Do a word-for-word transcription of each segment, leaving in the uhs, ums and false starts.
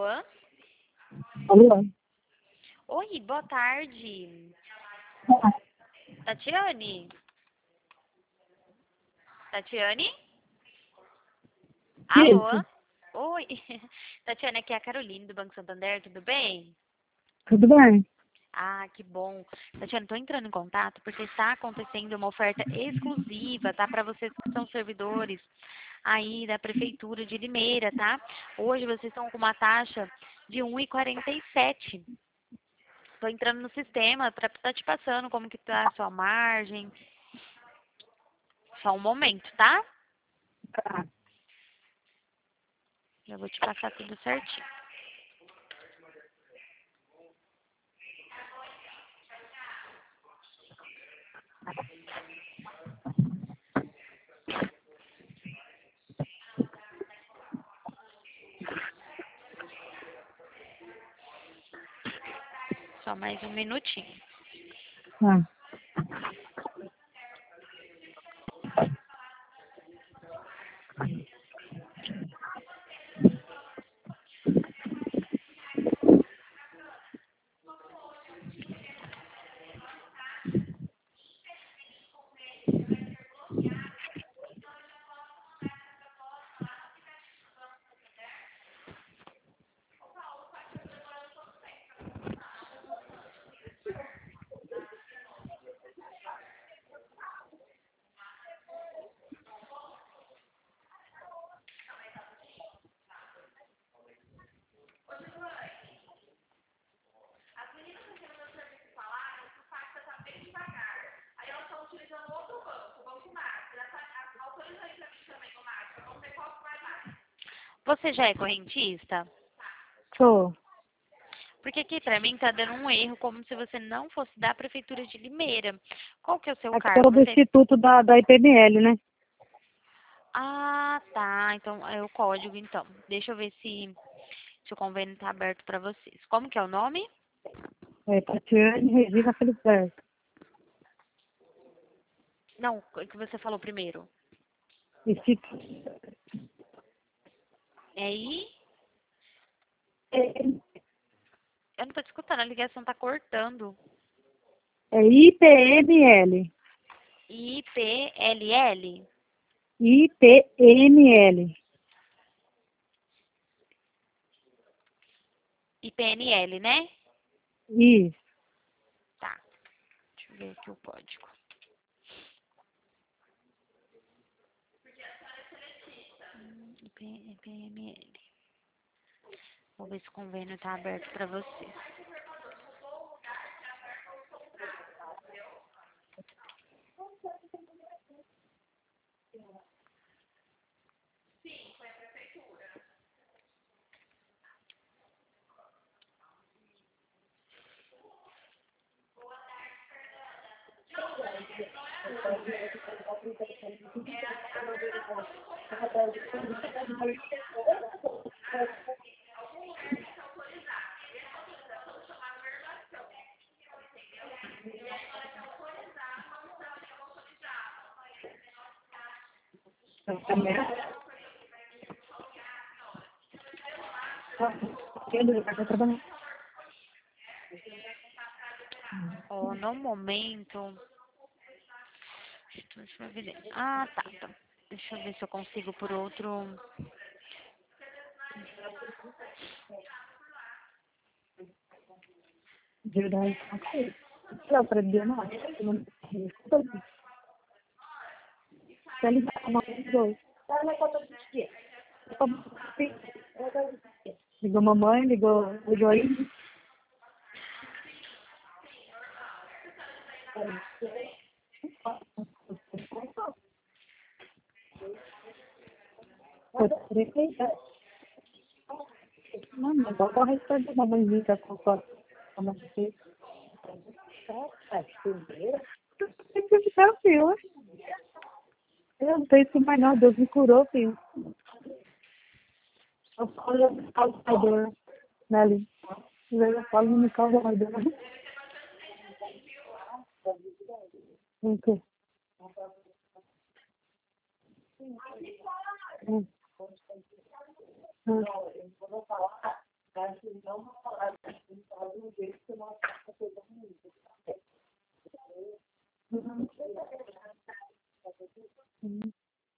Alô? Alô? Oi, boa tarde. Ah, Tatiane? Tatiane? Alô? isso, Oi. Tatiane, aqui é a Caroline do Banco Santander, tudo bem? tudo bem? Ah, que bom. Tatiane, estou entrando em contato porque está acontecendo uma oferta exclusiva, tá? Para vocês que são servidores aí da Prefeitura de Limeira, tá? Hoje vocês estão com uma taxa de um e quarenta e sete. Estou entrando no sistema para estar te passando como que tá a sua margem. Só um momento, tá? Tá. Já vou te passar tudo certinho. Só mais um minutinho. Ah, Você já é correntista? sou. Porque aqui pra mim tá dando um erro, como se você não fosse da Prefeitura de Limeira. Qual que é o seu Aqui é cargo? o do Você... Instituto da, da I P M L, né? Ah, tá. Então é o código, então. Deixa eu ver se, se o convênio tá aberto pra vocês. Como que é o nome? É Tatiane Regina Feliberto. Não, o que você falou primeiro. Instituto. É I? É, Eu não tô te escutando, a ligação tá cortando. é I P M L. I P L L? I P M L. I P N L, né? Isso. Tá. Deixa eu ver aqui o código. I P M L. Vou ver se o convênio tá aberto pra você. Ó, no momento. Deixa eu ver. Ah, tá, tá. Deixa eu ver se eu consigo por outro. Verdade. Você aprendeu mais? Se ele vai tomar um dois. Ligou mamãe, ligou, ligou aí. Não, não dá pra responder a mamãezinha que a culpa a mãe fez. Tem que ficar, filho. Eu não tenho isso mais não, Deus me curou, filho. Eu falo de causa dor, Nelly. Eu falo de causa dor. O quê? Hum. Hum. Hum.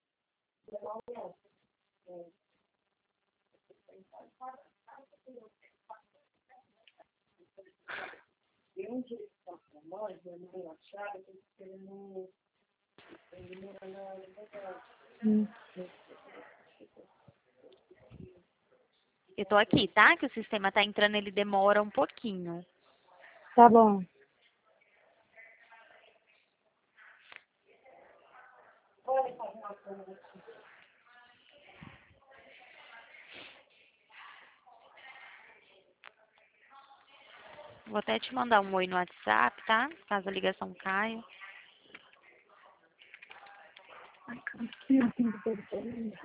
Hum. Eu tô aqui, tá? Que o sistema tá entrando, ele demora um pouquinho. Tá bom. Vou até te mandar um oi no WhatsApp, tá? Caso a ligação caia. Sim, assim, depois eu vou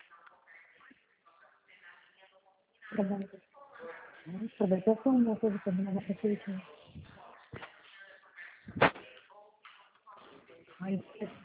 trabalhar. Talvez eu faça uma coisa também na prefeitura. Aí,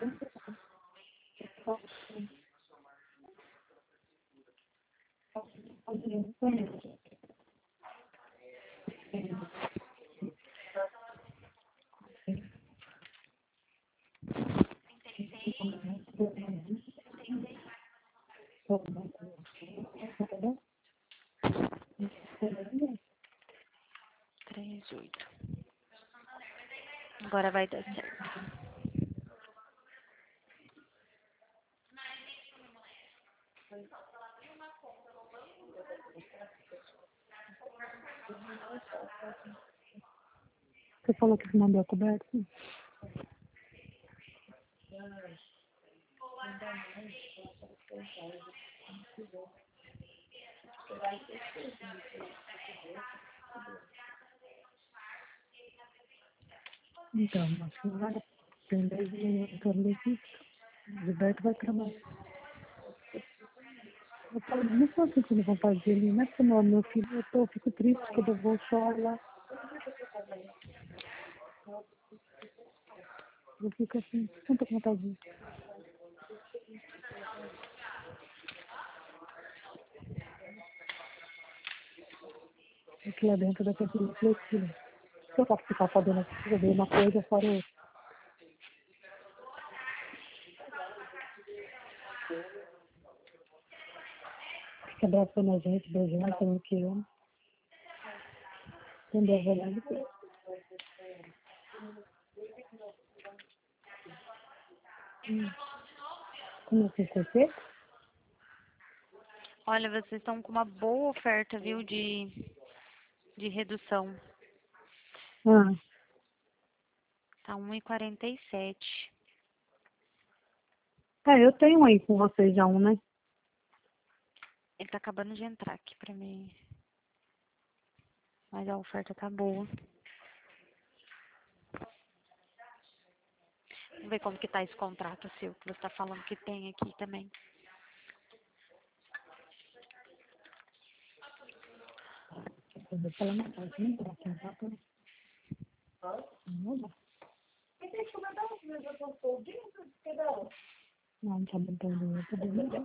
Três, oito. Agora vai dar certo. você falou que mandou a coberta? Então, acho que vai. Tem dez minutos aqui. Gilberto vai trabalhar. Eu falo, não estou sentindo vontade de ir, não é porque não, meu filho, eu, tô, eu fico triste quando eu vou chorar lá. Eu fico assim, tanta vontade de ir. Aqui lá dentro da pessoa refletir. Se eu posso ficar fazendo fazer uma coisa fora outra. Fica abraçando a gente, beijando, falando que ama. Entendeu? A verdade é hum. Como assim, você? Olha, vocês estão com uma boa oferta, viu, de, de redução. Ah, Tá um e quarenta e sete. é, eu tenho aí com vocês já um, né? Ele tá acabando de entrar aqui pra mim. Mas a oferta tá boa. Vamos ver como que tá esse contrato seu, que você tá falando que tem aqui também. Eu vou falar uma coisa, não dá, não dá pra... Não dá. Não, não tá botando dinheiro, tá bem.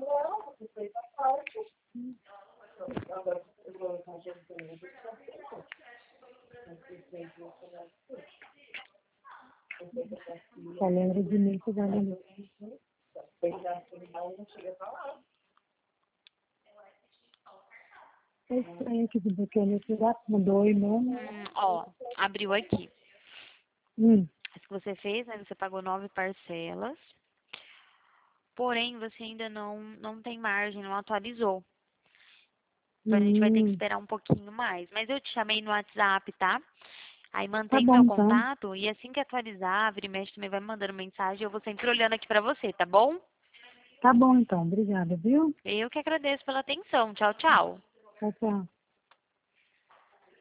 Só lembra de mim que já lembrou. É estranho que o que nesse gato mandou o irmão. Hum, ó, abriu aqui. Hum, Isso que você fez, né? Você pagou nove parcelas. Porém, você ainda não, não tem margem, não atualizou. Então a gente vai ter que hum, esperar um pouquinho mais. Mas eu te chamei no WhatsApp, tá? Aí tá mantém bom meu então. contato e assim que atualizar, vira e mexe também vai me mandando mensagem. Eu vou sempre olhando aqui pra você, tá bom? Tá bom então, obrigada, viu? Eu que agradeço pela atenção. Tchau, tchau. Tchau, tchau.